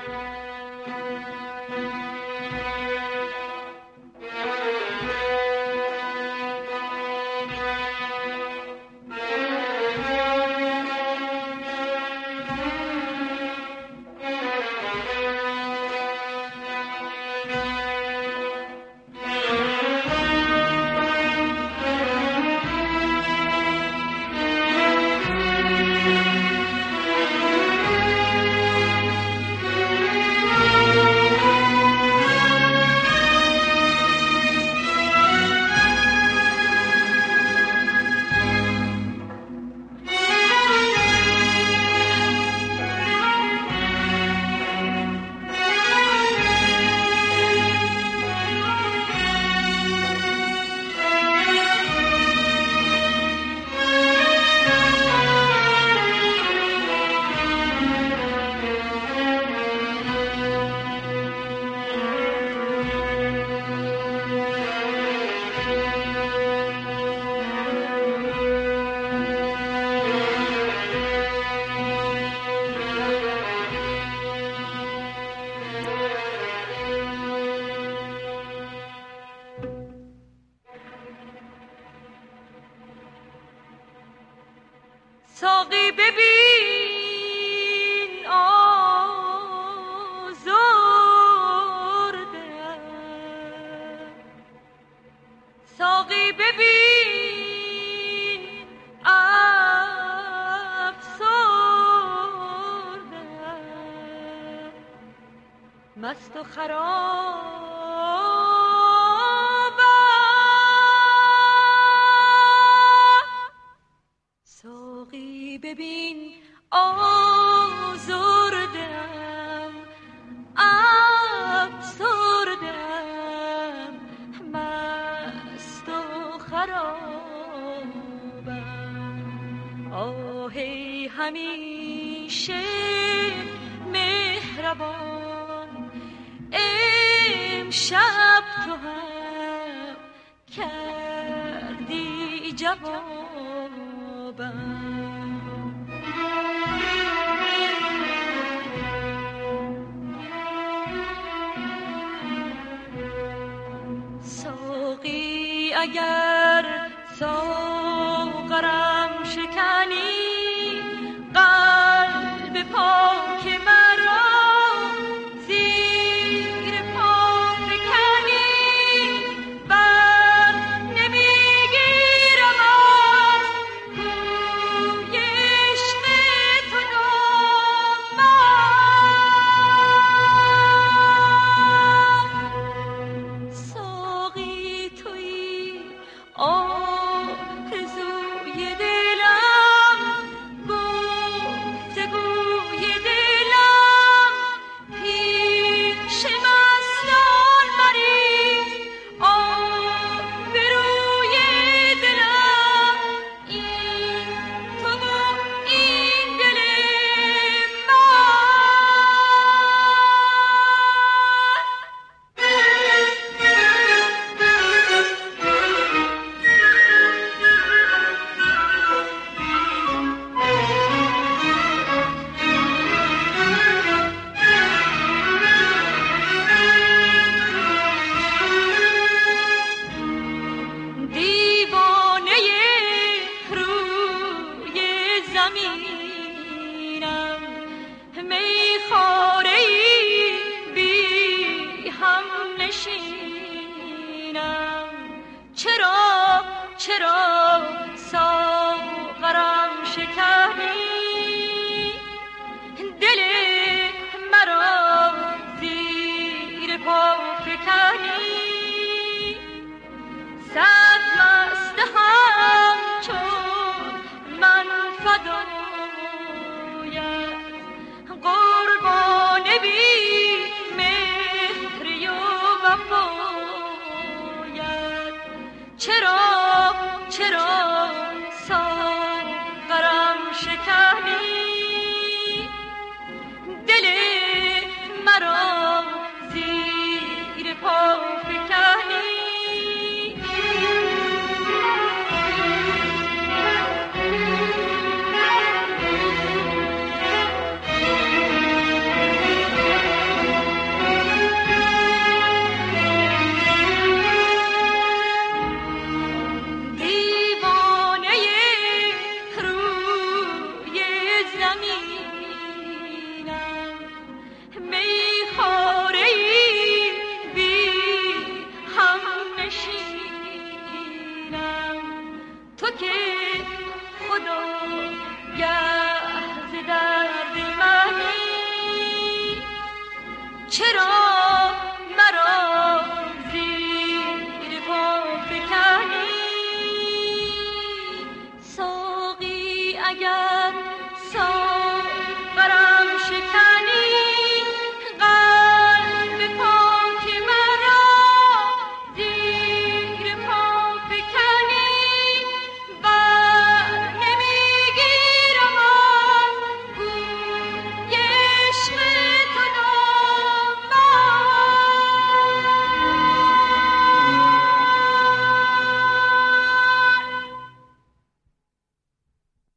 ساقی ببین آزردم، ساقی ببین افسردم، مست و خراب ببین آزردم، افسردم، مست و خرابم. آهی همیشه مهربان، امشب تو هم کردی جوابم. اگر ساغرم شکنی، قلب پاک مرا زیر پا فکنی، بر نمیگیرم از کوی عشق تو دامن. ساقی تویی آرزوی دلم، گفتگوی دلم، پیش مستان مریز آبروی دلم. این تو و این دل چرا ساغرم شکنی، دل مرا زیر پا فکنی، صد مست همچون من فدایت، قربان بی مهری و وفا. چرا